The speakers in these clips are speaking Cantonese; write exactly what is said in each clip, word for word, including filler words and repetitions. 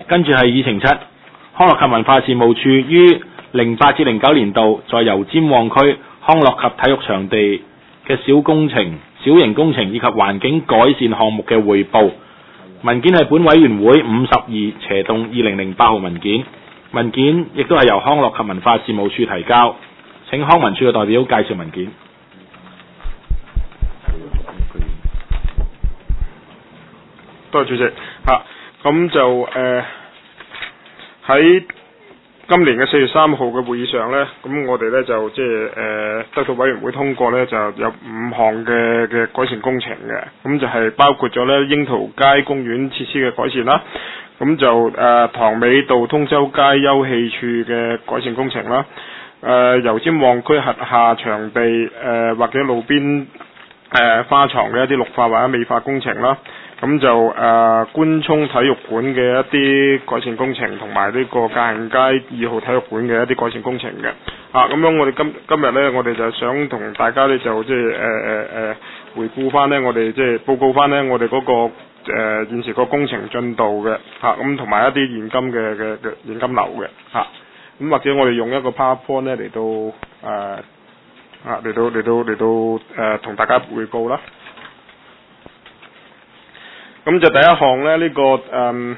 跟住係議程七，康樂及文化事務處於零八至零九年度在油尖旺區康樂及體育場地嘅小工程、小型工程以及環境改善項目嘅匯報。文件係本委員會五十二斜洞二零零八號文件，文件亦都係由康樂及文化事務處提交。請康文署嘅代表介紹文件。 多謝主席嚇，咁、啊、就誒喺、呃、今年嘅四月三號嘅會議上呢，咁我哋呢就即係誒得到委員會通過呢，就有五項嘅嘅改善工程嘅，咁就係包括咗呢櫻桃街公園設施嘅改善啦，咁就誒塘尾道通州街休憩處嘅改善工程啦，誒、呃、油尖旺區轄下場地誒、呃、或者路邊誒、呃、花床嘅一啲綠化或者美化工程啦。咁就誒、呃、官涌體育館嘅一啲改善工程，同埋呢個界限街二號體育館嘅一啲改善工程嘅。啊，咁樣我哋今今日呢，我哋就想同大家呢，就即係誒誒誒回顧翻呢，我哋即係報告翻呢，我哋嗰、那個誒、呃、現時個工程進度嘅。嚇，咁同埋一啲現金嘅嘅嘅現金流嘅。嚇、啊，咁或者我哋用一個 PowerPoint 呢嚟到誒啊嚟到嚟到嚟到誒同大家匯報啦。咁就第一項咧，呢、這個誒、嗯、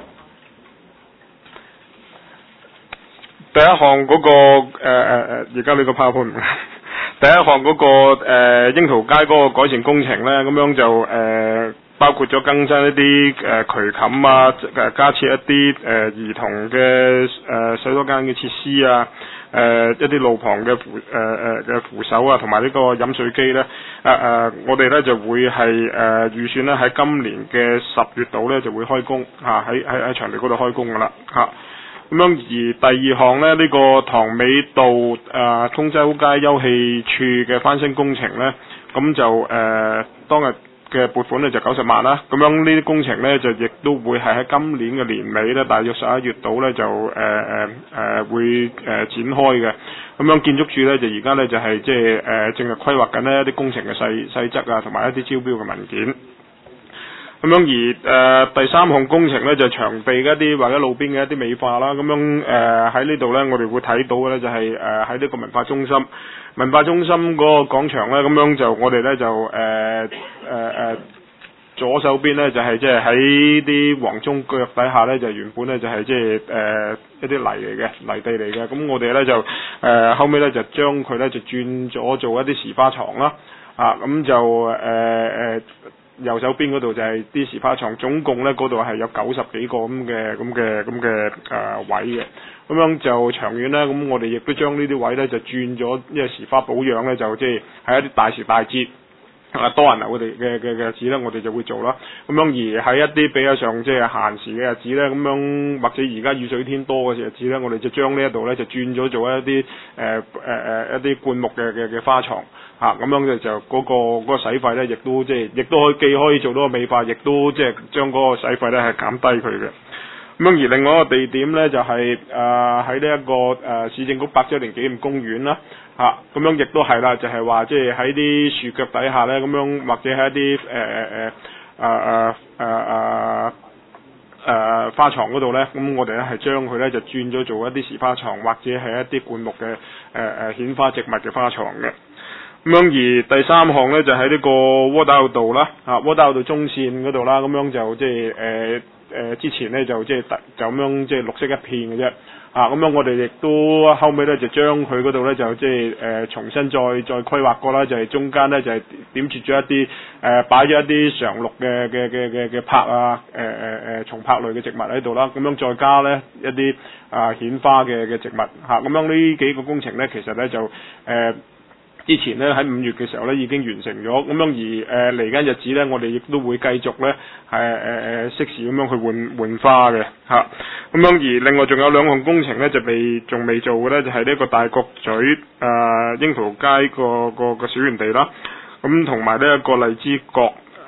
第一項嗰、那個誒誒誒，而家呢個 PowerPoint 第一項嗰、那個誒櫻、呃、桃街嗰個改善工程咧，咁樣就誒、呃、包括咗更新一啲誒、呃、渠冚啊，誒加設一啲誒、呃、兒童嘅誒、呃、洗手間嘅設施啊。誒、呃、一啲路旁嘅扶誒誒嘅扶手啊，同埋呢個飲水機咧，誒、呃、誒我哋咧就會係誒、呃、預算咧喺今年嘅十月度咧就會開工嚇，喺喺喺場地嗰度開工噶啦嚇。咁樣而第二項咧，呢、這個塘尾道誒、呃、通州街休憩處嘅翻新工程咧，咁就誒、呃、當日嘅撥款咧就九十萬啦，咁樣呢啲工程咧就亦都會係喺今年嘅年尾咧，大約十一月度咧就誒誒誒會誒、呃、展開嘅。咁樣建築署咧就而家咧就係即係誒正係規劃緊呢一啲工程嘅細細則啊，同埋一啲招標嘅文件。咁樣而誒、呃、第三項工程咧就係、場地嘅一啲或者路邊嘅一啲美化啦。咁樣誒喺呢度咧，我哋會睇到嘅咧就係誒喺呢個文化中心。文化中心嗰個廣場咧，咁樣就我哋咧就誒誒誒左手邊咧就係即係喺啲黃中腳底下咧，就原本咧就係即係誒一啲泥嚟嘅泥地嚟嘅。咁我哋咧就誒、呃、後尾咧就將佢咧就轉咗做一啲時花床啦。啊，咁就誒誒、呃、右手邊嗰度就係啲時花床，總共咧嗰度係有九十幾個咁嘅咁嘅咁嘅誒位嘅。咁樣就長遠咧，咁我哋亦都將呢啲位咧就轉咗，因為時花保養咧就即係喺一啲大時大節啊多人流嘅嘅嘅日子咧，我哋就會做啦。咁樣而喺一啲比較上即係閒時嘅日子咧，咁樣或者而家雨水天多嘅日子咧，我哋就將呢一度咧就轉咗做一啲誒誒誒一啲灌木嘅嘅嘅花床嚇，咁樣就就嗰個嗰個使費咧，亦都即係亦都可以既可以做到個美化，亦都即係將嗰個使費咧係減低佢嘅。咁樣而另外一個地點咧就係誒喺呢一個誒、呃、市政局百周年紀念公園啦嚇，咁、啊、樣亦都係啦，就係話即係喺啲樹腳底下咧，咁樣或者喺一啲誒誒誒誒誒誒誒花床嗰度咧，咁我哋咧係將佢咧就轉咗做一啲時花床，或者係一啲灌木嘅誒誒顯花植物嘅花床嘅。咁樣而第三項咧就喺、是、呢個窩打老道啦，啊窩打老道中線嗰度啦，咁樣就即係誒誒之前咧就即係就咁樣即係綠色一片嘅啫，啊咁樣我哋亦都後尾咧就將佢嗰度咧就即係誒重新再再規劃過啦，就係、是、中間咧就係、是、點綴咗一啲誒擺咗一啲常綠嘅嘅嘅嘅嘅柏啊誒誒誒松柏類嘅植物喺度啦，咁樣再加咧一啲啊顯花嘅嘅植物嚇，咁、啊、樣呢幾個工程咧其實咧就誒。呃之前咧喺五月嘅時候咧已經完成咗，咁樣而誒嚟緊日子咧，我哋亦都會繼續咧係誒誒適時咁樣去換換花嘅嚇。咁樣而另外仲有兩項工程咧就未仲未做嘅咧，就係、是、呢個大角咀誒櫻桃街個個個小園地啦，咁同埋呢一個荔枝角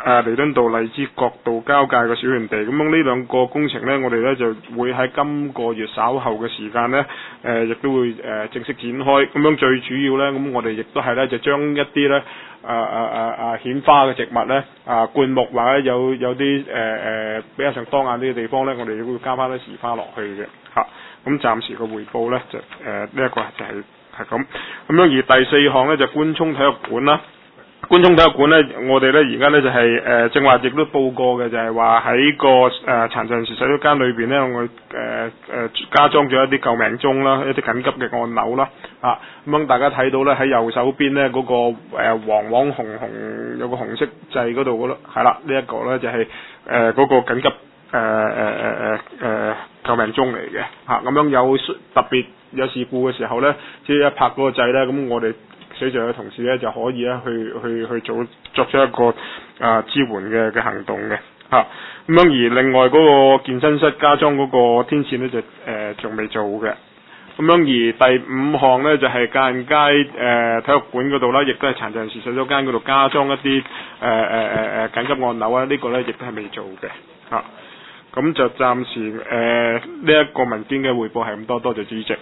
誒彌敦道荔枝角道交界嘅小園地。咁樣呢兩個工程呢，我哋呢就會喺今個月稍後嘅時間呢，誒、呃、亦都會誒、呃、正式展開。咁樣最主要呢，咁我哋亦都係呢，就將一啲呢誒誒誒誒顯花嘅植物呢，啊灌木或者有有啲誒誒比較上當眼啲嘅地方呢，我哋亦會加翻啲時花落去嘅嚇。咁、啊、暫時嘅回報呢，就誒呢一個就係係咁。咁樣而第四項呢，就官涌體育館啦。官涌體育館呢，我哋呢而家呢就係、是、誒、呃、正話亦都報過嘅，就係話喺個誒殘疾人士洗手間裏邊呢，我誒誒、呃、加裝咗一啲救命鐘啦，一啲緊急嘅按鈕啦，啊咁樣大家睇到呢，喺右手邊呢嗰、那個誒、呃、黃黃紅紅有個紅色掣嗰度嗰咯，係啦，呢、這、一個呢就係誒嗰個緊急誒誒誒誒誒救命鐘嚟嘅嚇，咁、啊、樣有特別有事故嘅時候呢，只要一拍嗰個掣呢，咁我哋水上嘅同事咧就可以咧去去去做作出一個啊、呃、支援嘅嘅行動嘅嚇，咁樣而另外嗰個健身室加裝嗰個天線咧就誒仲未做嘅，咁樣而第五項咧就係界限街誒、呃、體育館嗰度啦，亦都係殘疾人士洗手間嗰度加裝一啲誒誒誒誒緊急按鈕啊，這個、呢個咧亦都係未做嘅嚇，咁、啊、就暫時誒呢一個文件嘅彙報係咁多，多謝主席。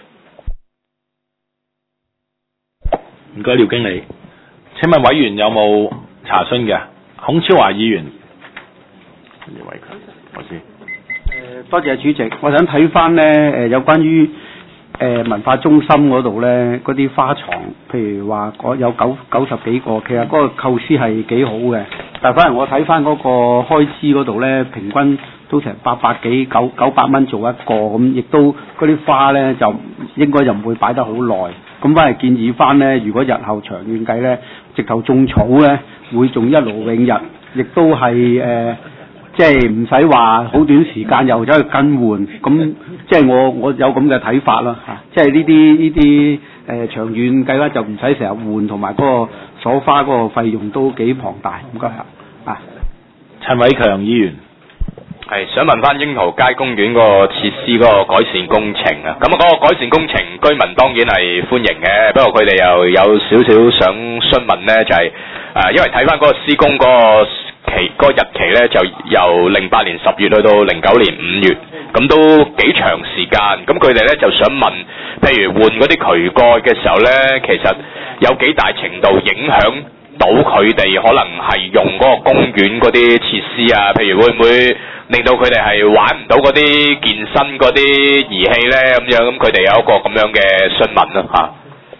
唔該，廖經理。請問委員有冇查詢嘅？孔超華議員，廖偉強，我先。 誒，多謝主席。我想睇翻呢誒有關於誒、呃、文化中心嗰度呢嗰啲花床，譬如話有九九十幾個，其實嗰個構思係幾好嘅。但係反而我睇翻嗰個開支嗰度呢，平均都成八百幾九九百蚊做一個，咁亦都嗰啲花呢，就應該就唔會擺得好耐。咁翻嚟建議翻呢，如果日後長遠計呢，直頭種草呢，會種一勞永逸，亦都係誒，即係唔使話好短時間又走去更換。咁即係我我有咁嘅睇法啦嚇，即係呢啲呢啲誒長遠計啦，就唔使成日換，同埋嗰個鎖花嗰個費用都幾龐大。唔該嚇啊， 陳偉強議員。 係想問翻櫻桃街公園嗰個設施嗰個改善工程啊，咁啊嗰個改善工程居民當然係歡迎嘅，不過佢哋又有少少想詢問呢，就係、是、誒、呃，因為睇翻嗰個施工嗰個期嗰、嗰個日期呢，就由零八年十月去到零九年五月，咁都幾長時間，咁佢哋呢就想問，譬如換嗰啲渠蓋嘅時候呢，其實有幾大程度影響到佢哋可能係用嗰個公園嗰啲設施啊，譬如會唔會令到佢哋係玩唔到嗰啲健身嗰啲儀器呢？咁樣，咁佢哋有一個咁樣嘅詢問啦嚇。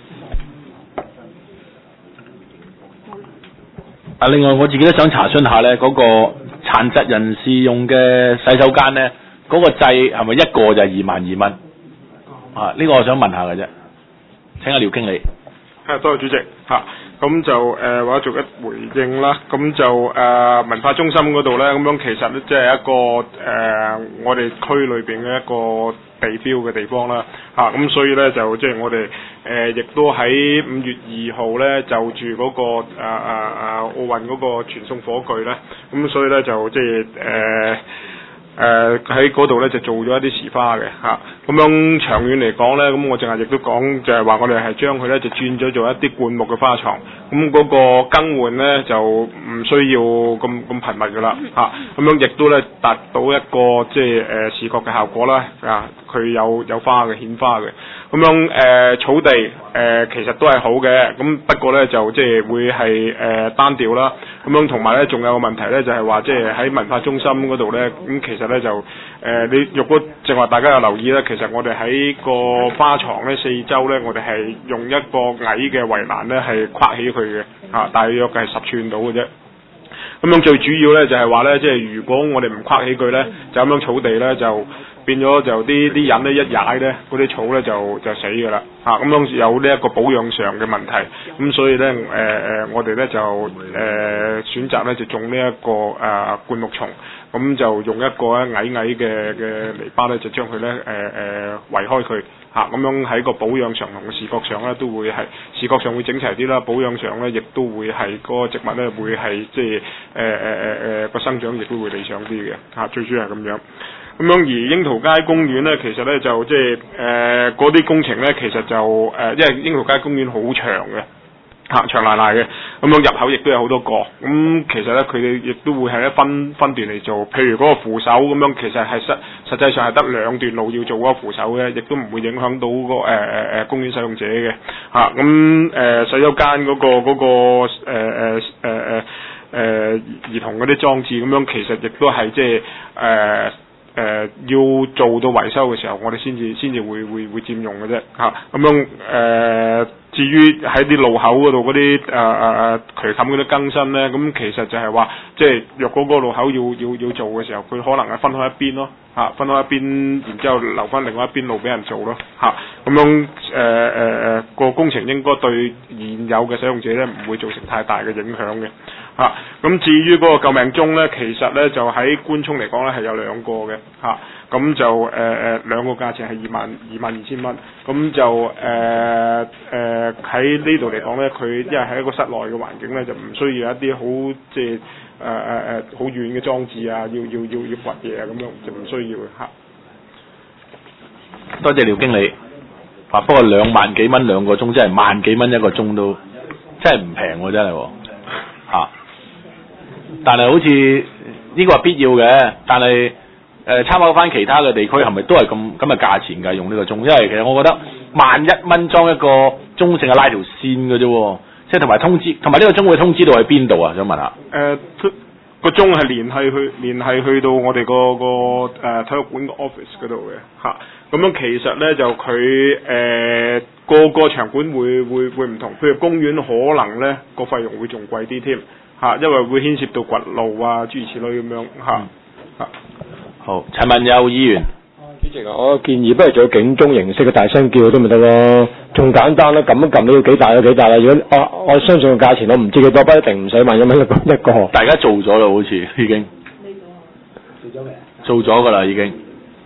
啊，另外我自己都想查詢下呢，嗰、嗰個殘疾人士用嘅洗手間呢，嗰、嗰個掣係咪一個就係二萬二蚊？啊，呢、呢個我想問下嘅啫。請阿廖經理。 係，多謝主席嚇。咁就誒或者逐一回應啦。咁就誒、呃、文化中心嗰度咧，咁樣其實咧即係一個誒、呃、我哋區裏邊嘅一個地標嘅地方啦。嚇、啊、咁所以咧就即係我哋誒亦都喺五月二號咧就住嗰、那個誒誒誒奧運嗰個傳送火炬咧，咁所以咧就即係誒。呃誒喺嗰度咧就做咗一啲時花嘅嚇，咁、啊、樣長遠嚟講咧，咁我淨係亦都講就係話我哋係將佢咧就轉咗做一啲灌木嘅花床，咁嗰個更換咧就唔需要咁咁頻密噶啦嚇，咁、啊、樣亦都咧達到一個即係誒視覺嘅效果啦啊，佢有有花嘅顯花嘅，咁樣誒、呃、草地誒、呃、其實都係好嘅，咁不過咧就即係會係誒、呃、單調啦，咁樣同埋咧仲有個問題咧就係話即係喺文化中心嗰度咧，咁其實咧就誒、呃、你若果正話大家有留意咧，其實我哋喺個花床咧四周咧，我哋係用一個矮嘅圍欄咧係框起佢嘅，啊，大約係十寸到嘅啫。咁樣最主要咧就係話咧，即係如果我哋唔框起佢咧，就咁樣草地咧就變咗就啲啲人咧一踩咧，嗰啲草咧就就死㗎啦，啊咁樣有呢一個保養上嘅問題，咁所以咧誒誒我哋咧就誒、呃、選擇咧就種呢、這、一個誒、呃、灌木叢。咁就用一個咧矮矮嘅嘅籬笆咧，就將佢咧誒誒圍開佢嚇，咁樣喺個保養上同視覺上咧都會係視覺上會整齊啲啦，保養上咧亦都會係嗰個植物咧會係即係誒誒誒誒個生長亦都會理想啲嘅嚇，最主要係咁樣。咁樣而櫻桃街公園咧，其實咧就即係誒嗰啲工程咧，其實就誒、呃、因為櫻桃街公園好長嘅。 嚇長賴賴嘅，咁樣入口亦都有好多個，咁其實咧佢哋亦都會係一分分段嚟做，譬如嗰個扶手咁樣，其實係實實際上係得兩段路要做嗰個扶手嘅，亦都唔會影響到個誒誒誒公園使用者嘅嚇，咁誒洗手間嗰個嗰個誒誒誒誒誒兒童嗰啲裝置咁樣，其實亦都係即係誒。誒、呃、要做到維修嘅時候，我哋先至先至會會會佔用嘅啫嚇。咁樣誒、呃，至於喺啲路口嗰度嗰啲誒誒誒渠冚嗰啲更新咧，咁其實就係話，即係若果嗰個路口要要要做嘅時候，佢可能係分開一邊咯嚇，分開一邊，然之後留翻另外一邊路俾人做咯嚇。咁樣誒誒誒個工程應該對現有嘅使用者咧唔會造成太大嘅影響嘅。嚇、啊，咁至於嗰個救命鐘咧，其實咧就喺官涌嚟講咧係有兩個嘅，嚇、啊，咁就誒誒、呃、兩個價錢係二萬二萬二千蚊，咁就誒誒喺呢度嚟講咧，佢因為係一個室內嘅環境咧，就唔需要一啲好即係誒誒誒好遠嘅裝置啊，要要要要掘嘢啊咁樣，就唔需要嘅嚇。 多謝廖經理，啊不過兩萬幾蚊兩個鐘，真係萬幾蚊一個鐘都真係唔平喎，真係喎，嚇、啊。但係好似呢個係必要嘅，但係誒參考翻其他嘅地區係咪都係咁咁嘅價錢㗎？用呢個鐘，因為其實我覺得萬一蚊裝一個鐘，淨係拉條線嘅啫，即係同埋通知，同埋呢個鐘會通知到喺邊度啊？想問下。誒、 呃，個鐘係連係去連係去到我哋個個誒體育館個 office 嗰度嘅嚇。咁樣其實咧就佢誒個個場館會會會唔同，譬如公園可能咧個費用會仲貴啲添。嚇，因為會牽涉到掘路啊，諸如此類咁樣嚇。嚇、嗯， 好，陳文佑議員。 主席啊，我建議不如做警鐘形式嘅大聲叫都咪得咯，仲簡單啦，撳一撳你要幾大有幾大啦。如果我我相信個價錢我唔知幾多，不一定唔使萬一蚊一個一個。 大家做咗啦，好似已經。做咗未？做咗㗎啦，已經。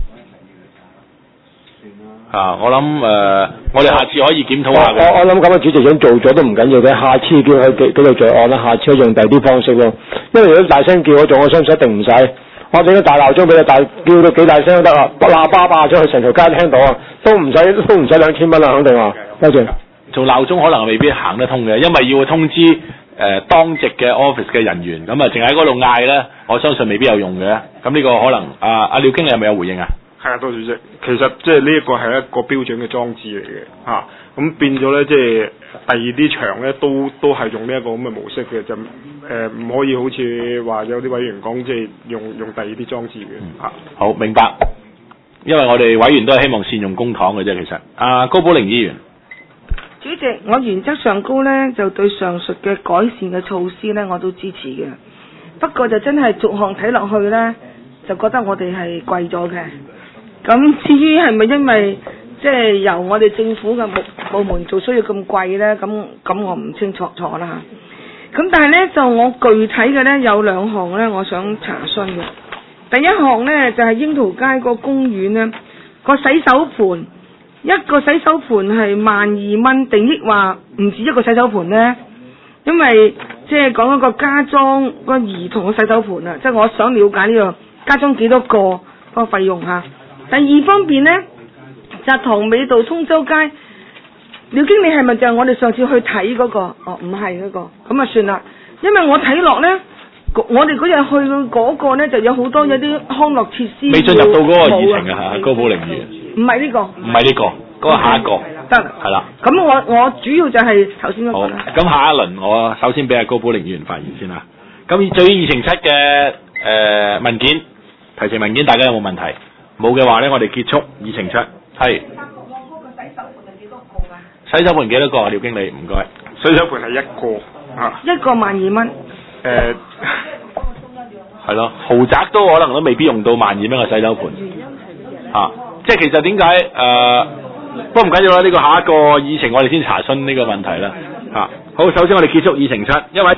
啊！我諗誒、呃，我哋下次可以檢討下。 我我諗咁啊，主席想做咗都唔緊要嘅，下次叫佢幾幾度再按啦，下次可以用第二啲方式咯。因為如果大聲叫嗰種，我相信一定唔使。我整個大鬧鐘俾你大叫到幾大聲都得啊！喇叭霸咗去成條街聽到啊，都唔使都唔使兩千蚊啦，肯定啊！多謝。 做鬧鐘可能未必行得通嘅，因為要通知誒、呃、當值嘅 office 嘅人員，咁啊淨喺嗰度嗌咧，我相信未必有用嘅。咁呢個可能啊阿廖經理係咪有回應啊？ 係啊，多謝主席。其實即係呢一個係一個標準嘅裝置嚟嘅嚇，咁、啊、變咗咧，即係第二啲場咧都都係用呢一個咁嘅模式嘅，就誒唔、呃、可以好似話有啲委員講，即係用用第二啲裝置嘅嚇。 嗯、好明白，因為我哋委員都係希望善用公帑嘅啫。其實，阿、啊、高寶玲議員， 主席，我原則上高咧就對上述嘅改善嘅措施咧我都支持嘅，不過就真係逐項睇落去咧，就覺得我哋係貴咗嘅。咁至於係咪因為即係由我哋政府嘅部部門做需要咁貴呢？咁咁我唔清楚楚啦嚇。咁但係呢，就我具體嘅呢，有兩項呢，我想查詢嘅。第一項呢，就係、是、櫻桃街個公園呢個洗手盆，一個洗手盆係萬二蚊，定抑或唔止一個洗手盆呢？因為即係講一個加裝個兒童嘅洗手盆啊，即係我想了解呢、這個加裝幾多個嗰個費用嚇。第二方面呢，就塘尾道通州街，廖經理係咪就係我哋上次去睇嗰、那個？哦，唔係嗰個，咁啊算啦。因為我睇落呢，我哋嗰日去嗰個呢，就有好多有啲康樂設施。未進入到嗰個議程啊，高寶玲議員。唔係呢個。唔係呢個，嗰、那個下一個。得。係啦。咁我我主要就係頭先嗰個啦。咁下一輪我首先俾阿高寶玲議員發言先啦。咁對於議程七嘅誒文件提呈文件，大家有冇問題？冇嘅話咧，我哋結束議程出。係。我嗰個洗手盆係幾多個㗎？洗手盆幾多個啊？廖經理，唔該。洗手盆係一個啊。一個萬二蚊。誒。係咯，豪宅都可能都未必用到萬二蚊嘅洗手盆。啊，即係其實點解誒？不過唔緊要啦，呢個下一個議程我哋先查詢呢個問題啦。啊，好，首先我哋結束議程七，因為。